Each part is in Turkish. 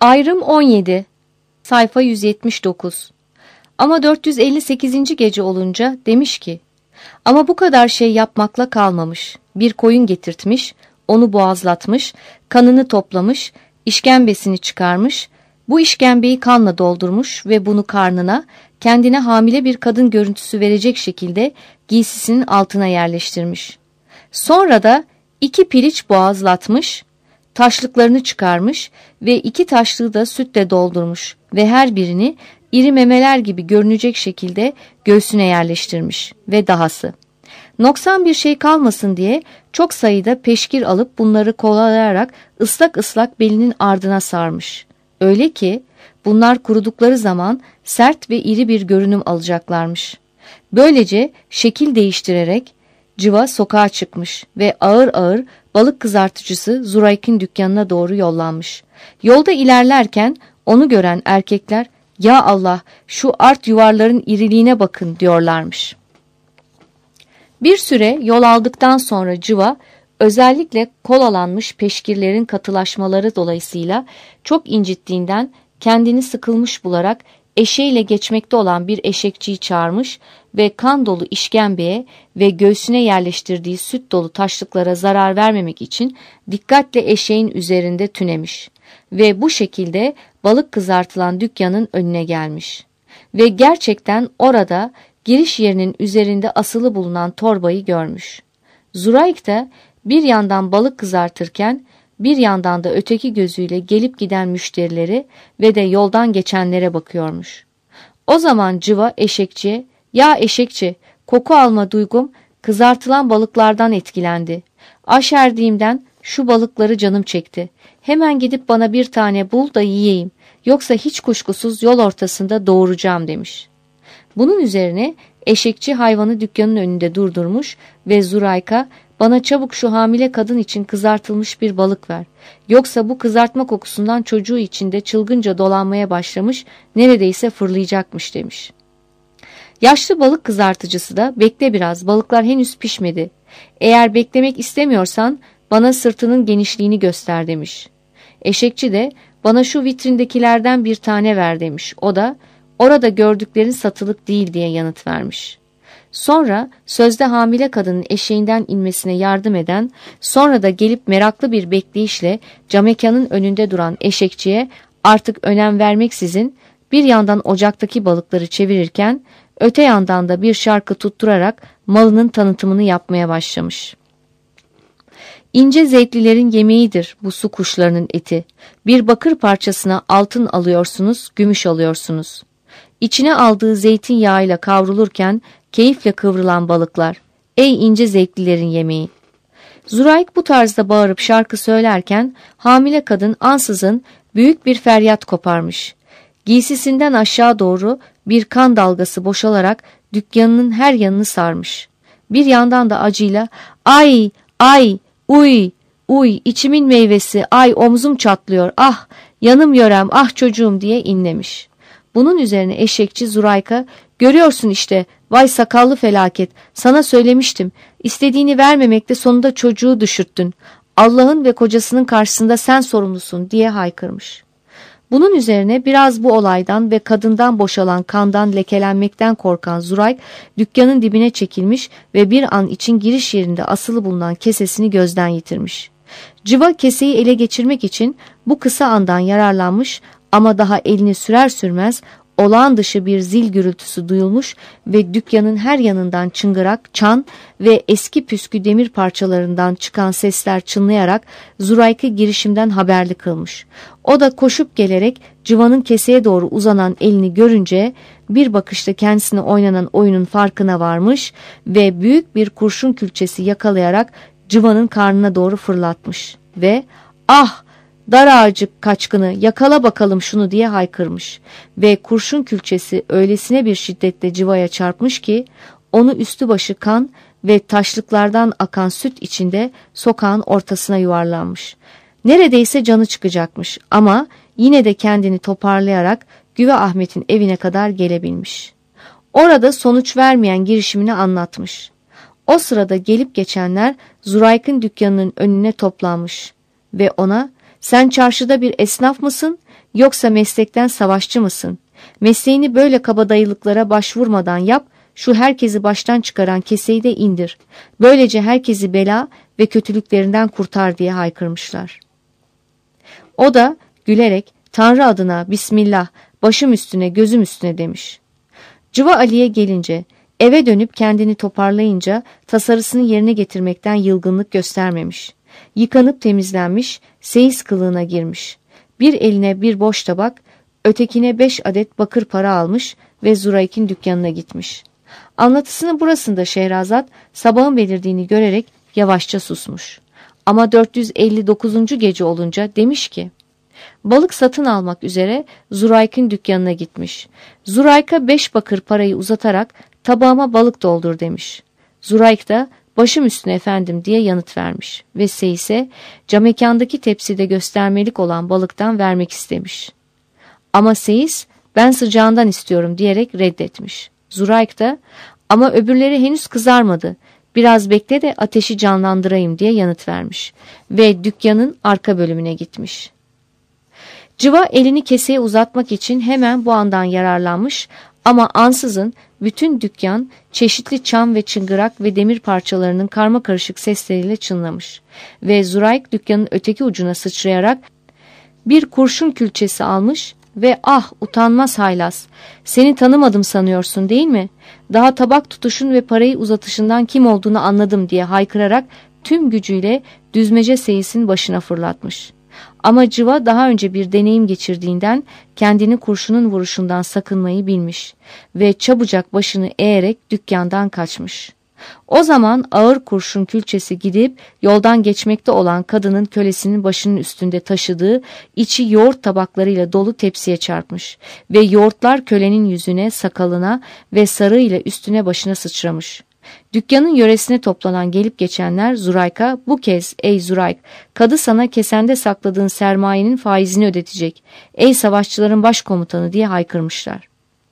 Ayrım 17. Sayfa 179. Ama 458. gece olunca demiş ki, ama bu kadar şey yapmakla kalmamış. Bir koyun getirtmiş, onu boğazlatmış, kanını toplamış, işkembesini çıkarmış, bu işkembeyi kanla doldurmuş ve bunu karnına, kendine hamile bir kadın görüntüsü verecek şekilde giysisinin altına yerleştirmiş. Sonra da 2 piliç boğazlatmış, taşlıklarını çıkarmış ve 2 taşlığı da sütle doldurmuş ve her birini iri memeler gibi görünecek şekilde göğsüne yerleştirmiş ve dahası. Noksan bir şey kalmasın diye çok sayıda peşkir alıp bunları kovalayarak ıslak ıslak belinin ardına sarmış. Öyle ki bunlar kurudukları zaman sert ve iri bir görünüm alacaklarmış. Böylece şekil değiştirerek Civa sokağa çıkmış ve ağır ağır balık kızartıcısı Zurayk'ın dükkanına doğru yollanmış. Yolda ilerlerken onu gören erkekler, "Ya Allah, şu art yuvarların iriliğine bakın," diyorlarmış. Bir süre yol aldıktan sonra Civa, özellikle kolalanmış peşkirlerin katılaşmaları dolayısıyla çok incittiğinden kendini sıkılmış bularak eşeğiyle geçmekte olan bir eşekçiyi çağırmış ve kan dolu işkembeye ve göğsüne yerleştirdiği süt dolu taşlıklara zarar vermemek için dikkatle eşeğin üzerinde tünemiş ve bu şekilde balık kızartılan dükkanın önüne gelmiş. Ve gerçekten orada giriş yerinin üzerinde asılı bulunan torbayı görmüş. Zurayk da bir yandan balık kızartırken bir yandan da öteki gözüyle gelip giden müşterileri ve de yoldan geçenlere bakıyormuş. O zaman Civa eşekçiye, "Ya eşekçi, koku alma duygum kızartılan balıklardan etkilendi. Aşerdiğimden şu balıkları canım çekti. Hemen gidip bana bir tane bul da yiyeyim. Yoksa hiç kuşkusuz yol ortasında doğuracağım," demiş. Bunun üzerine eşekçi hayvanı dükkanın önünde durdurmuş ve Zurayk'a, "Bana çabuk şu hamile kadın için kızartılmış bir balık ver. Yoksa bu kızartma kokusundan çocuğu içinde çılgınca dolanmaya başlamış, neredeyse fırlayacakmış," demiş. Yaşlı balık kızartıcısı da, "Bekle biraz, balıklar henüz pişmedi. Eğer beklemek istemiyorsan bana sırtının genişliğini göster," demiş. Eşekçi de, "Bana şu vitrindekilerden bir tane ver," demiş. O da, "Orada gördüklerin satılık değil," diye yanıt vermiş. Sonra sözde hamile kadının eşeğinden inmesine yardım eden, sonra da gelip meraklı bir bekleyişle camekanın önünde duran eşekçiye artık önem vermeksizin bir yandan ocaktaki balıkları çevirirken öte yandan da bir şarkı tutturarak malının tanıtımını yapmaya başlamış. "İnce zevklilerin yemeğidir bu su kuşlarının eti. Bir bakır parçasına altın alıyorsunuz, gümüş alıyorsunuz. İçine aldığı zeytinyağıyla kavrulurken keyifle kıvrılan balıklar. Ey ince zevklilerin yemeği." Zurayk bu tarzda bağırıp şarkı söylerken hamile kadın ansızın büyük bir feryat koparmış. Giysisinden aşağı doğru bir kan dalgası boşalarak dükkanının her yanını sarmış. Bir yandan da acıyla, "Ay, ay, uy, uy, içimin meyvesi, ay omzum çatlıyor, ah, yanım yörem, ah çocuğum," diye inlemiş. Bunun üzerine eşekçi Zurayk'a, "Görüyorsun işte, vay sakallı felaket, sana söylemiştim, istediğini vermemekte sonunda çocuğu düşürttün. Allah'ın ve kocasının karşısında sen sorumlusun," diye haykırmış. Bunun üzerine biraz bu olaydan ve kadından boşalan kandan lekelenmekten korkan Zurayk dükkanın dibine çekilmiş ve bir an için giriş yerinde asılı bulunan kesesini gözden yitirmiş. Civa keseyi ele geçirmek için bu kısa andan yararlanmış ama daha elini sürer sürmez olağan dışı bir zil gürültüsü duyulmuş ve dükkanın her yanından çıngırak, çan ve eski püskü demir parçalarından çıkan sesler çınlayarak Zurayk'ı girişimden haberli kılmış. O da koşup gelerek Civa'nın keseye doğru uzanan elini görünce bir bakışta kendisine oynanan oyunun farkına varmış ve büyük bir kurşun külçesi yakalayarak Civa'nın karnına doğru fırlatmış ve "Ah! Dar ağacık kaçkını, yakala bakalım şunu," diye haykırmış ve kurşun külçesi öylesine bir şiddetle Civa'ya çarpmış ki onu üstü başı kan ve taşlıklardan akan süt içinde sokağın ortasına yuvarlanmış. Neredeyse canı çıkacakmış ama yine de kendini toparlayarak Güve Ahmet'in evine kadar gelebilmiş. Orada sonuç vermeyen girişimini anlatmış. O sırada gelip geçenler Zurayk'ın dükkanının önüne toplanmış ve ona, "Sen çarşıda bir esnaf mısın yoksa meslekten savaşçı mısın? Mesleğini böyle kabadayılıklara başvurmadan yap, şu herkesi baştan çıkaran keseyi de indir. Böylece herkesi bela ve kötülüklerinden kurtar diye haykırmışlar. O da gülerek Tanrı adına Bismillah, başım üstüne gözüm üstüne demiş. Cıva Ali'ye gelince, eve dönüp kendini toparlayınca tasarısını yerine getirmekten yılgınlık göstermemiş. Yıkanıp temizlenmiş, seyis kılığına girmiş. Bir eline bir boş tabak, ötekine 5 adet bakır para almış ve Zurayk'in dükkanına gitmiş. Anlatısının burasında Şehrazat sabahın belirdiğini görerek yavaşça susmuş. Ama 459. gece olunca demiş ki, balık satın almak üzere Zurayk'ın dükkanına gitmiş. Zurayk'a 5 bakır parayı uzatarak tabağıma balık doldur demiş. Zurayk da başım üstüne efendim diye yanıt vermiş ve Seyis'e camekandaki tepside göstermelik olan balıktan vermek istemiş. Ama Seyis ben sıcağından istiyorum diyerek reddetmiş. Zurayk da ama öbürleri henüz kızarmadı, biraz bekle de ateşi canlandırayım diye yanıt vermiş ve dükkanın arka bölümüne gitmiş. Cıva elini keseye uzatmak için hemen bu andan yararlanmış ama ansızın bütün dükkan çeşitli çam ve çıngırak ve demir parçalarının karmakarışık sesleriyle çınlamış ve Zurayk dükkanın öteki ucuna sıçrayarak bir kurşun külçesi almış ve ah utanmaz haylaz, seni tanımadım sanıyorsun değil mi? Daha tabak tutuşun ve parayı uzatışından kim olduğunu anladım diye haykırarak tüm gücüyle düzmece Seyis'in başına fırlatmış. Ama Cıva daha önce bir deneyim geçirdiğinden kendini kurşunun vuruşundan sakınmayı bilmiş ve çabucak başını eğerek dükkandan kaçmış. O zaman ağır kurşun külçesi gidip yoldan geçmekte olan kadının kölesinin başının üstünde taşıdığı içi yoğurt tabaklarıyla dolu tepsiye çarpmış ve yoğurtlar kölenin yüzüne, sakalına ve sarığıyla üstüne başına sıçramış. Dükkanın yöresine toplanan gelip geçenler Zurayk'a bu kez ey Zurayk, kadı sana kesende sakladığın sermayenin faizini ödetecek. Ey savaşçıların başkomutanı diye haykırmışlar.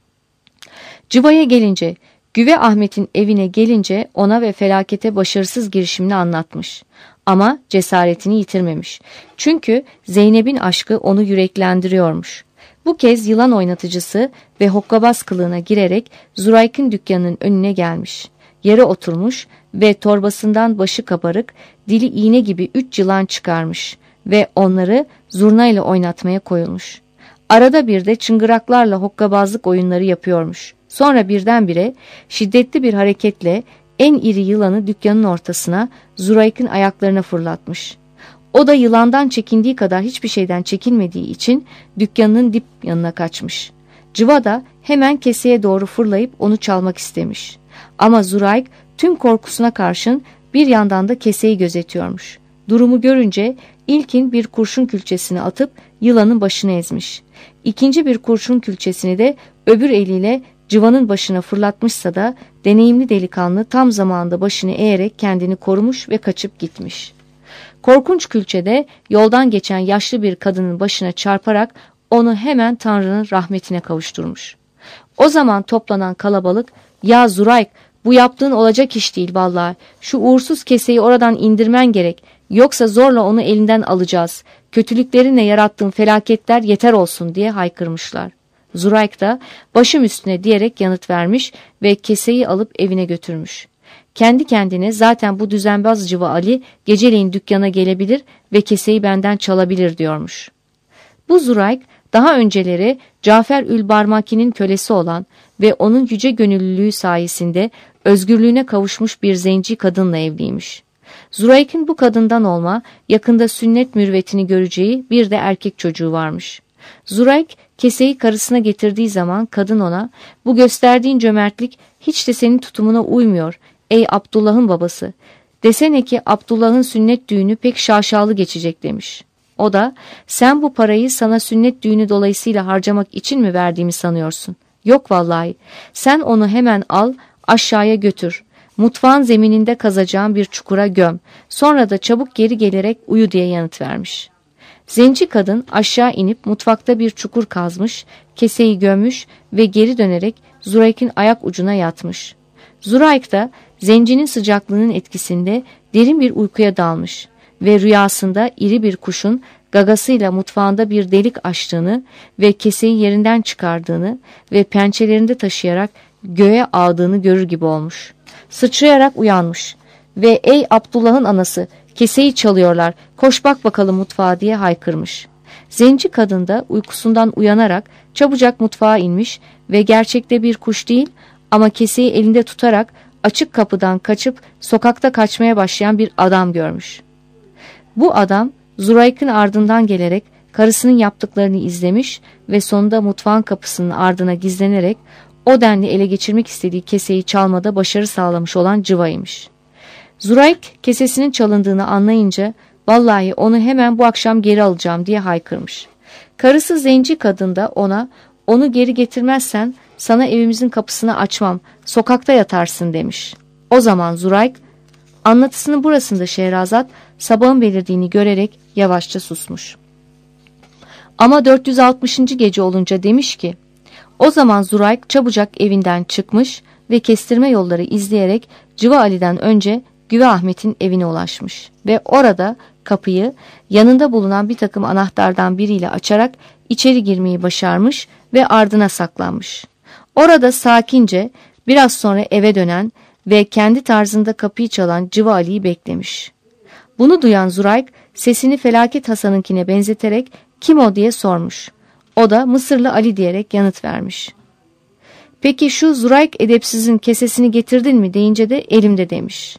Cıva'ya gelince, Güve Ahmet'in evine gelince ona ve felakete başarısız girişimini anlatmış. Ama cesaretini yitirmemiş. Çünkü Zeynep'in aşkı onu yüreklendiriyormuş. Bu kez yılan oynatıcısı ve hokkabaz kılığına girerek Zurayk'ın dükkanının önüne gelmiş. Yere oturmuş ve torbasından başı kabarık, dili iğne gibi 3 yılan çıkarmış ve onları zurnayla oynatmaya koyulmuş. Arada bir de çıngıraklarla hokkabazlık oyunları yapıyormuş. Sonra birdenbire şiddetli bir hareketle en iri yılanı dükkanın ortasına Zurayk'ın ayaklarına fırlatmış. O da yılandan çekindiği kadar hiçbir şeyden çekinmediği için dükkanının dip yanına kaçmış. Cıva da hemen keseye doğru fırlayıp onu çalmak istemiş. Ama Zurayk tüm korkusuna karşın bir yandan da keseyi gözetiyormuş. Durumu görünce ilkin bir kurşun külçesini atıp yılanın başını ezmiş. İkinci bir kurşun külçesini de öbür eliyle Cıva'nın başına fırlatmışsa da deneyimli delikanlı tam zamanında başını eğerek kendini korumuş ve kaçıp gitmiş. Korkunç külçede yoldan geçen yaşlı bir kadının başına çarparak onu hemen Tanrı'nın rahmetine kavuşturmuş. O zaman toplanan kalabalık, ya Zurayk bu yaptığın olacak iş değil vallahi, şu uğursuz keseyi oradan indirmen gerek, yoksa zorla onu elinden alacağız, kötülüklerinle yarattığın felaketler yeter olsun diye haykırmışlar. Zurayk da başım üstüne diyerek yanıt vermiş ve keseyi alıp evine götürmüş. Kendi kendine zaten bu düzenbaz Cıva Ali geceleyin dükkana gelebilir ve keseyi benden çalabilir diyormuş. Bu Zurayk daha önceleri Cafer-ül Barmaki'nin kölesi olan ve onun yüce gönüllülüğü sayesinde özgürlüğüne kavuşmuş bir zenci kadınla evliymiş. Zurayk'ın bu kadından olma, yakında sünnet mürvetini göreceği bir de erkek çocuğu varmış. Zurayk keseyi karısına getirdiği zaman kadın ona, bu gösterdiğin cömertlik hiç de senin tutumuna uymuyor ey Abdullah'ın babası. Desene ki Abdullah'ın sünnet düğünü pek şaşalı geçecek demiş. O da, sen bu parayı sana sünnet düğünü dolayısıyla harcamak için mi verdiğimi sanıyorsun? Yok vallahi, sen onu hemen al, aşağıya götür. Mutfağın zemininde kazacağım bir çukura göm. Sonra da çabuk geri gelerek uyu diye yanıt vermiş. Zenci kadın aşağı inip mutfakta bir çukur kazmış, keseyi gömmüş ve geri dönerek Zurayk'ın ayak ucuna yatmış. Zurayk da zencinin sıcaklığının etkisinde derin bir uykuya dalmış ve rüyasında iri bir kuşun gagasıyla mutfağında bir delik açtığını ve keseyi yerinden çıkardığını ve pençelerinde taşıyarak göğe ağdığını görür gibi olmuş. Sıçrayarak uyanmış ve ''Ey Abdullah'ın anası, keseyi çalıyorlar, koş bak bakalım mutfağa'' diye haykırmış. Zenci kadın da uykusundan uyanarak çabucak mutfağa inmiş ve gerçekte bir kuş değil ama keseyi elinde tutarak açık kapıdan kaçıp sokakta kaçmaya başlayan bir adam görmüş. Bu adam Zurayk'ın ardından gelerek karısının yaptıklarını izlemiş ve sonunda mutfağın kapısının ardına gizlenerek o denli ele geçirmek istediği keseyi çalmada başarı sağlamış olan Cıva'ymış. Zurayk kesesinin çalındığını anlayınca "Vallahi onu hemen bu akşam geri alacağım" diye haykırmış. Karısı zenci kadın da ona "Onu geri getirmezsen sana evimizin kapısını açmam, sokakta yatarsın" demiş. O zaman Zurayk, anlatısının burasında Şehrazat sabahın belirdiğini görerek yavaşça susmuş. Ama 460. gece olunca demiş ki, o zaman Zurayk çabucak evinden çıkmış ve kestirme yolları izleyerek Cıva Ali'den önce Güve Ahmet'in evine ulaşmış ve orada kapıyı yanında bulunan bir takım anahtardan biriyle açarak içeri girmeyi başarmış ve ardına saklanmış. Orada sakince biraz sonra eve dönen ve kendi tarzında kapıyı çalan Cıva Ali'yi beklemiş. Bunu duyan Zurayk sesini Felaket Hasan'ınkine benzeterek "Kim o?" diye sormuş. O da "Mısırlı Ali" diyerek yanıt vermiş. "Peki şu Zurayk edepsizin kesesini getirdin mi?" deyince de "Elimde" demiş.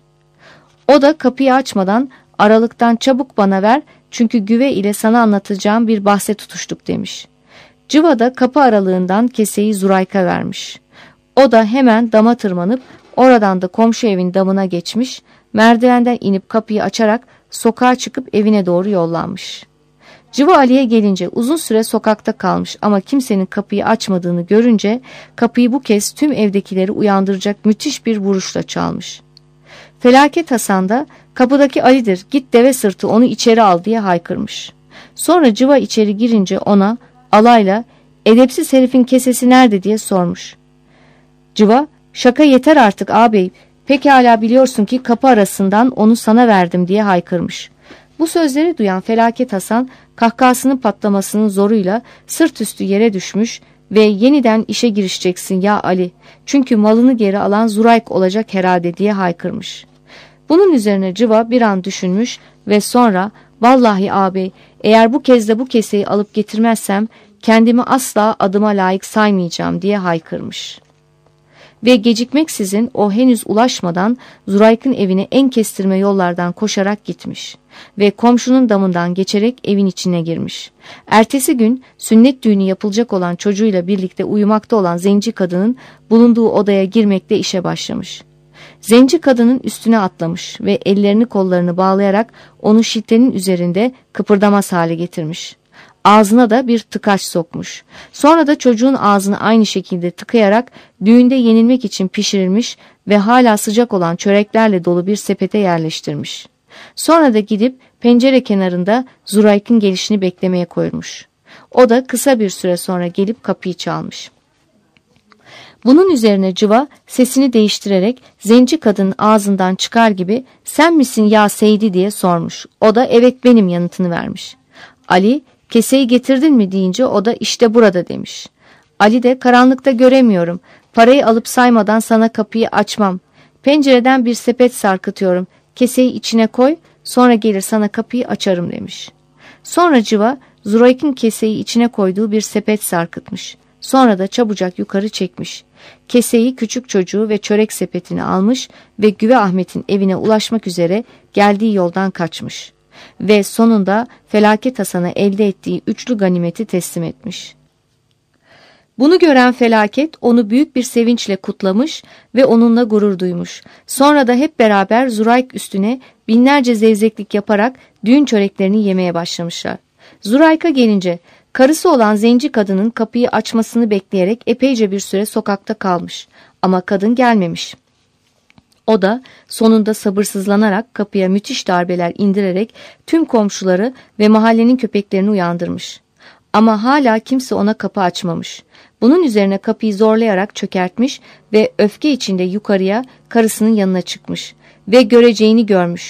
O da kapıyı açmadan aralıktan "Çabuk bana ver, çünkü Güve ile sana anlatacağım bir bahse tutuştuk" demiş. Cıva da kapı aralığından keseyi Zurayk'a vermiş. O da hemen dama tırmanıp oradan da komşu evin damına geçmiş, merdivenden inip kapıyı açarak sokağa çıkıp evine doğru yollanmış. Cıva Ali'ye gelince uzun süre sokakta kalmış ama kimsenin kapıyı açmadığını görünce kapıyı bu kez tüm evdekileri uyandıracak müthiş bir vuruşla çalmış. Felaket Hasan da "Kapıdaki Ali'dir, git deve sırtı onu içeri al" diye haykırmış. Sonra Cıva içeri girince ona alayla "Edepsiz herifin kesesi nerede?" diye sormuş. Cıva "Şaka yeter artık ağabey, pekala biliyorsun ki kapı arasından onu sana verdim" diye haykırmış. Bu sözleri duyan Felaket Hasan kahkahasının patlamasının zoruyla sırt üstü yere düşmüş ve "Yeniden işe girişeceksin ya Ali, çünkü malını geri alan Zurayk olacak herhalde" diye haykırmış. Bunun üzerine Cıva bir an düşünmüş ve sonra "Vallahi ağabey, eğer bu kez de bu keseyi alıp getirmezsem kendimi asla adıma layık saymayacağım" diye haykırmış. Ve gecikmeksizin o henüz ulaşmadan Zurayk'ın evine en kestirme yollardan koşarak gitmiş ve komşunun damından geçerek evin içine girmiş. Ertesi gün sünnet düğünü yapılacak olan çocuğuyla birlikte uyumakta olan zenci kadının bulunduğu odaya girmekle işe başlamış. Zenci kadının üstüne atlamış ve ellerini kollarını bağlayarak onu şiltenin üzerinde kıpırdamaz hale getirmiş. Ağzına da bir tıkaç sokmuş. Sonra da çocuğun ağzını aynı şekilde tıkayarak düğünde yenilmek için pişirilmiş ve hala sıcak olan çöreklerle dolu bir sepete yerleştirmiş. Sonra da gidip pencere kenarında Zurayk'ın gelişini beklemeye koyulmuş. O da kısa bir süre sonra gelip kapıyı çalmış. Bunun üzerine Cıva sesini değiştirerek zenci kadının ağzından çıkar gibi "Sen misin ya Seydi?" diye sormuş. O da "Evet benim" yanıtını vermiş. Ali "Keseyi getirdin mi?" deyince o da "İşte burada" demiş. Ali de "Karanlıkta göremiyorum. Parayı alıp saymadan sana kapıyı açmam. Pencereden bir sepet sarkıtıyorum. Keseyi içine koy, sonra gelir sana kapıyı açarım" demiş. Sonra Cıva Zurayk'ın keseyi içine koyduğu bir sepet sarkıtmış. Sonra da çabucak yukarı çekmiş. Keseyi, küçük çocuğu ve çörek sepetini almış ve Güve Ahmet'in evine ulaşmak üzere geldiği yoldan kaçmış. Ve sonunda Felaket Hasan'a elde ettiği üçlü ganimeti teslim etmiş. Bunu gören Felaket onu büyük bir sevinçle kutlamış ve onunla gurur duymuş. Sonra da hep beraber Zurayk üstüne binlerce zevzeklik yaparak düğün çöreklerini yemeye başlamışlar. Zurayk'a gelince karısı olan zenci kadının kapıyı açmasını bekleyerek epeyce bir süre sokakta kalmış ama kadın gelmemiş. O da sonunda sabırsızlanarak kapıya müthiş darbeler indirerek tüm komşuları ve mahallenin köpeklerini uyandırmış. Ama hala kimse ona kapı açmamış. Bunun üzerine kapıyı zorlayarak çökertmiş ve öfke içinde yukarıya karısının yanına çıkmış ve göreceğini görmüş.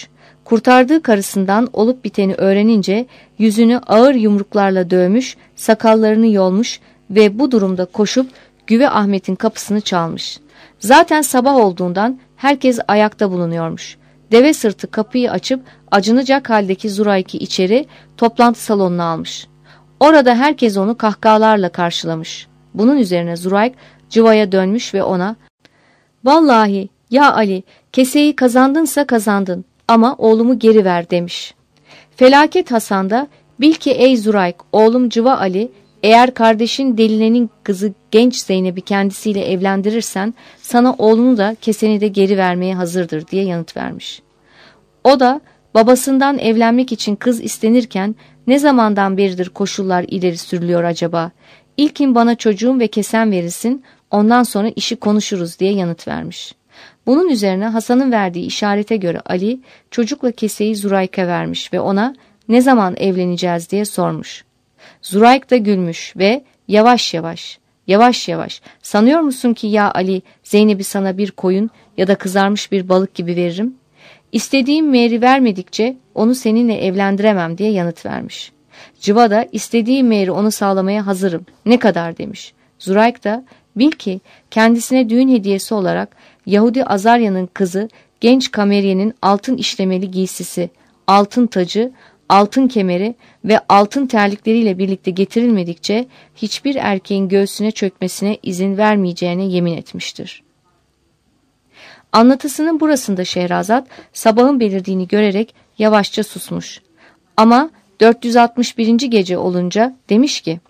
Kurtardığı karısından olup biteni öğrenince yüzünü ağır yumruklarla dövmüş, sakallarını yolmuş ve bu durumda koşup Güve Ahmet'in kapısını çalmış. Zaten sabah olduğundan herkes ayakta bulunuyormuş. Deve sırtı kapıyı açıp acınacak haldeki Zurayk'ı içeri toplantı salonuna almış. Orada herkes onu kahkahalarla karşılamış. Bunun üzerine Zurayk Cıva'ya dönmüş ve ona "Vallahi ya Ali, keseyi kazandınsa kazandın ama oğlumu geri ver" demiş. Felaket Hasan da "Bil ki ey Zurayk, oğlum Cıva Ali, eğer kardeşin Deline'nin kızı genç Zeynep'i kendisiyle evlendirirsen sana oğlunu da keseni de geri vermeye hazırdır" diye yanıt vermiş. O da babasından evlenmek için kız istenirken ne zamandan beridir koşullar ileri sürülüyor acaba? İlkin bana çocuğum ve kesen verilsin, ondan sonra işi konuşuruz diye yanıt vermiş. Bunun üzerine Hasan'ın verdiği işarete göre Ali çocukla keseyi Zurayk'a vermiş ve ona ne zaman evleneceğiz diye sormuş. Zurayk da gülmüş ve yavaş yavaş sanıyor musun ki ya Ali, Zeynep'i sana bir koyun ya da kızarmış bir balık gibi veririm? İstediğim mehri vermedikçe onu seninle evlendiremem diye yanıt vermiş. Cıva da istediğim mehri onu sağlamaya hazırım, ne kadar demiş. Zurayk da bil ki kendisine düğün hediyesi olarak Yahudi Azarya'nın kızı genç Kameriye'nin altın işlemeli giysisi, altın tacı, altın kemeri ve altın terlikleriyle birlikte getirilmedikçe hiçbir erkeğin göğsüne çökmesine izin vermeyeceğine yemin etmiştir. Anlatısının burasında Şehrazat sabahın belirdiğini görerek yavaşça susmuş. Ama 461. gece olunca demiş ki: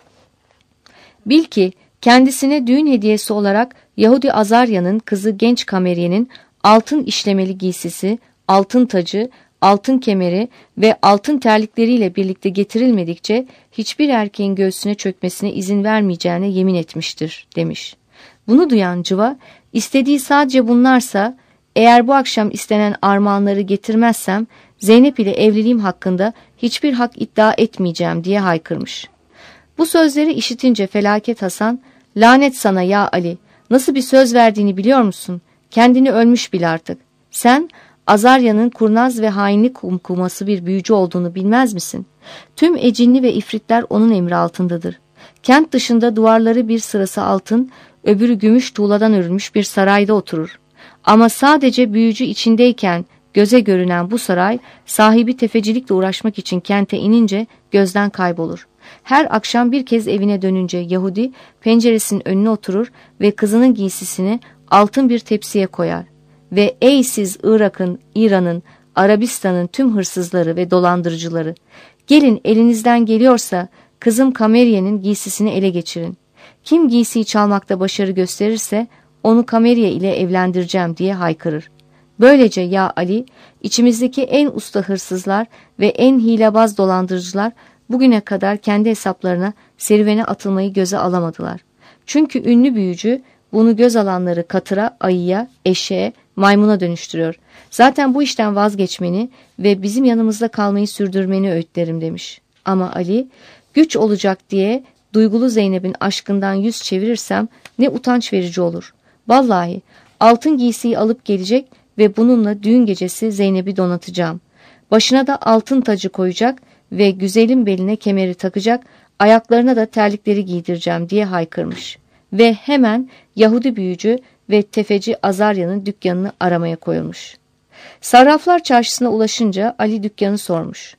"Bil ki kendisine düğün hediyesi olarak Yahudi Azarya'nın kızı genç Kameriye'nin altın işlemeli giysisi, altın tacı, altın kemeri ve altın terlikleriyle birlikte getirilmedikçe hiçbir erkeğin göğsüne çökmesine izin vermeyeceğine yemin etmiştir" demiş. Bunu duyan Cıva, istediği sadece bunlarsa eğer bu akşam istenen armağanları getirmezsem Zeynep ile evliliğim hakkında hiçbir hak iddia etmeyeceğim diye haykırmış. Bu sözleri işitince Felaket Hasan, "Lanet sana ya Ali, nasıl bir söz verdiğini biliyor musun? Kendini ölmüş bil artık. Sen Azarya'nın kurnaz ve hainlik kumkuması bir büyücü olduğunu bilmez misin? Tüm ecinli ve ifritler onun emri altındadır. Kent dışında duvarları bir sırası altın, öbürü gümüş tuğladan örülmüş bir sarayda oturur. Ama sadece büyücü içindeyken göze görünen bu saray, sahibi tefecilikle uğraşmak için kente inince gözden kaybolur. Her akşam bir kez evine dönünce Yahudi penceresinin önüne oturur ve kızının giysisini altın bir tepsiye koyar. Ve ey siz Irak'ın, İran'ın, Arabistan'ın tüm hırsızları ve dolandırıcıları, gelin elinizden geliyorsa kızım Kameriye'nin giysisini ele geçirin. Kim giysiyi çalmakta başarı gösterirse onu Kameriye ile evlendireceğim diye haykırır. Böylece ya Ali, içimizdeki en usta hırsızlar ve en hilebaz dolandırıcılar bugüne kadar kendi hesaplarına serüvene atılmayı göze alamadılar. Çünkü ünlü büyücü bunu göz alanları katıra, ayıya, eşeğe, maymuna dönüştürüyor. Zaten bu işten vazgeçmeni ve bizim yanımızda kalmayı sürdürmeni öğütlerim" demiş. Ama Ali, güç olacak diye duygulu Zeynep'in aşkından yüz çevirirsem ne utanç verici olur. Vallahi altın giysiyi alıp gelecek ve bununla düğün gecesi Zeynep'i donatacağım. Başına da altın tacı koyacak ve güzelin beline kemeri takacak, ayaklarına da terlikleri giydireceğim diye haykırmış. Ve hemen Yahudi büyücü ve tefeci Azarya'nın dükkanını aramaya koyulmuş. Sarraflar çarşısına ulaşınca Ali dükkanı sormuş.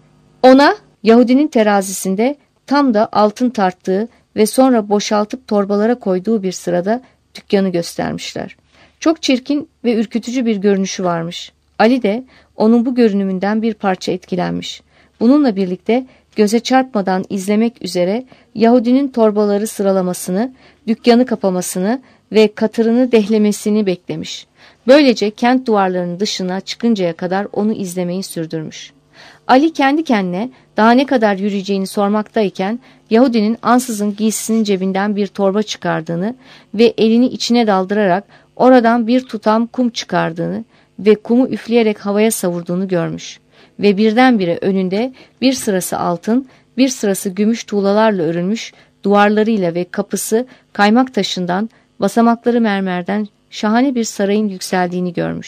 Ona Yahudinin terazisinde tam da altın tarttığı ve sonra boşaltıp torbalara koyduğu bir sırada dükkanı göstermişler. Çok çirkin ve ürkütücü bir görünüşü varmış. Ali de onun bu görünümünden bir parça etkilenmiş. Bununla birlikte göze çarpmadan izlemek üzere Yahudinin torbaları sıralamasını, dükkanı kapamasını ve katırını dehlemesini beklemiş. Böylece kent duvarlarının dışına çıkıncaya kadar onu izlemeyi sürdürmüş. Ali kendi kendine daha ne kadar yürüyeceğini sormaktayken Yahudinin ansızın giysisinin cebinden bir torba çıkardığını ve elini içine daldırarak oradan bir tutam kum çıkardığını ve kumu üfleyerek havaya savurduğunu görmüş. Ve birdenbire önünde bir sırası altın, bir sırası gümüş tuğlalarla örülmüş duvarlarıyla ve kapısı kaymak taşından, basamakları mermerden şahane bir sarayın yükseldiğini görmüş.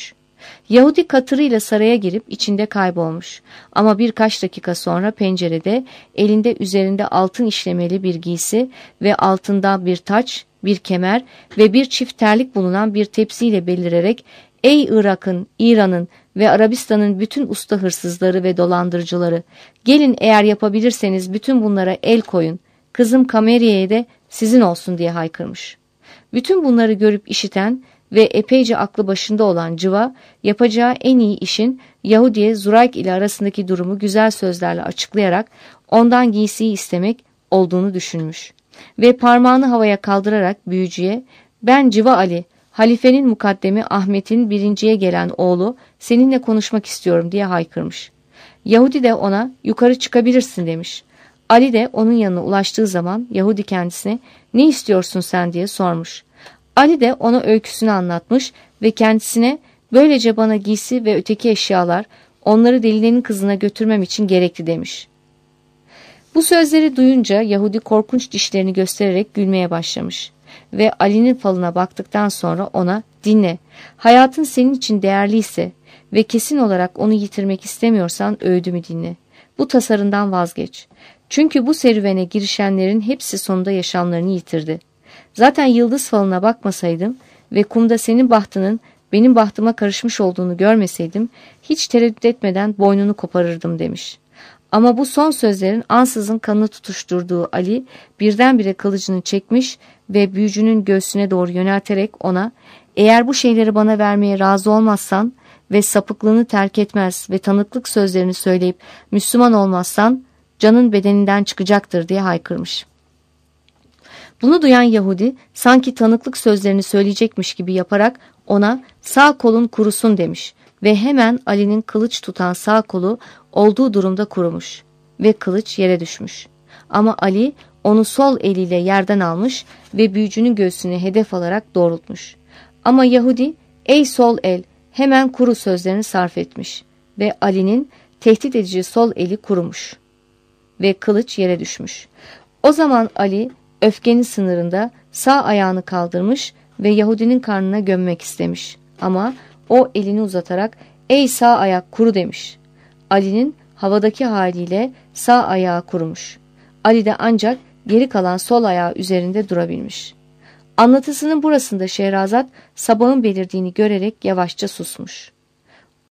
Yahudi katırıyla saraya girip içinde kaybolmuş. Ama birkaç dakika sonra pencerede elinde üzerinde altın işlemeli bir giysi ve altında bir taç, bir kemer ve bir çift terlik bulunan bir tepsiyle belirerek "Ey Irak'ın, İran'ın ve Arabistan'ın bütün usta hırsızları ve dolandırıcıları, gelin eğer yapabilirseniz bütün bunlara el koyun. Kızım Kameriye'ye de sizin olsun" diye haykırmış. Bütün bunları görüp işiten ve epeyce aklı başında olan Cıva, yapacağı en iyi işin Yahudi'ye Zurayk ile arasındaki durumu güzel sözlerle açıklayarak ondan giysiyi istemek olduğunu düşünmüş. Ve parmağını havaya kaldırarak büyücüye, "Ben Cıva Ali, halifenin mukaddemi Ahmet'in birinciye gelen oğlu, seninle konuşmak istiyorum" diye haykırmış. Yahudi de ona "Yukarı çıkabilirsin" demiş. Ali de onun yanına ulaştığı zaman Yahudi kendisine "Ne istiyorsun sen?" diye sormuş. Ali de ona öyküsünü anlatmış ve kendisine "Böylece bana giysi ve öteki eşyalar onları delilerin kızına götürmem için gerekli" demiş. Bu sözleri duyunca Yahudi korkunç dişlerini göstererek gülmeye başlamış ve Ali'nin falına baktıktan sonra ona "Dinle, hayatın senin için değerliyse ve kesin olarak onu yitirmek istemiyorsan öğüdümü dinle. Bu tasarından vazgeç. Çünkü bu serüvene girişenlerin hepsi sonunda yaşamlarını yitirdi. Zaten yıldız falına bakmasaydım ve kumda senin bahtının benim bahtıma karışmış olduğunu görmeseydim hiç tereddüt etmeden boynunu koparırdım" demiş. Ama bu son sözlerin ansızın kanını tutuşturduğu Ali birdenbire kılıcını çekmiş ve büyücünün göğsüne doğru yönelterek ona "Eğer bu şeyleri bana vermeye razı olmazsan ve sapıklığını terk etmez ve tanıklık sözlerini söyleyip Müslüman olmazsan canın bedeninden çıkacaktır" diye haykırmış. Bunu duyan Yahudi sanki tanıklık sözlerini söyleyecekmiş gibi yaparak ona "Sağ kolun kurusun" demiş ve hemen Ali'nin kılıç tutan sağ kolu olduğu durumda kurumuş ve kılıç yere düşmüş. Ama Ali onu sol eliyle yerden almış ve büyücünün göğsüne hedef alarak doğrultmuş. Ama Yahudi "Ey sol el, hemen kuru" sözlerini sarf etmiş ve Ali'nin tehdit edici sol eli kurumuş ve kılıç yere düşmüş. O zaman Ali öfkenin sınırında sağ ayağını kaldırmış ve Yahudinin karnına gömmek istemiş. Ama o elini uzatarak "Ey sağ ayak, kuru" demiş. Ali'nin havadaki haliyle sağ ayağı kurumuş. Ali de ancak geri kalan sol ayağı üzerinde durabilmiş. Anlatısının burasında Şehrazat sabahın belirdiğini görerek yavaşça susmuş.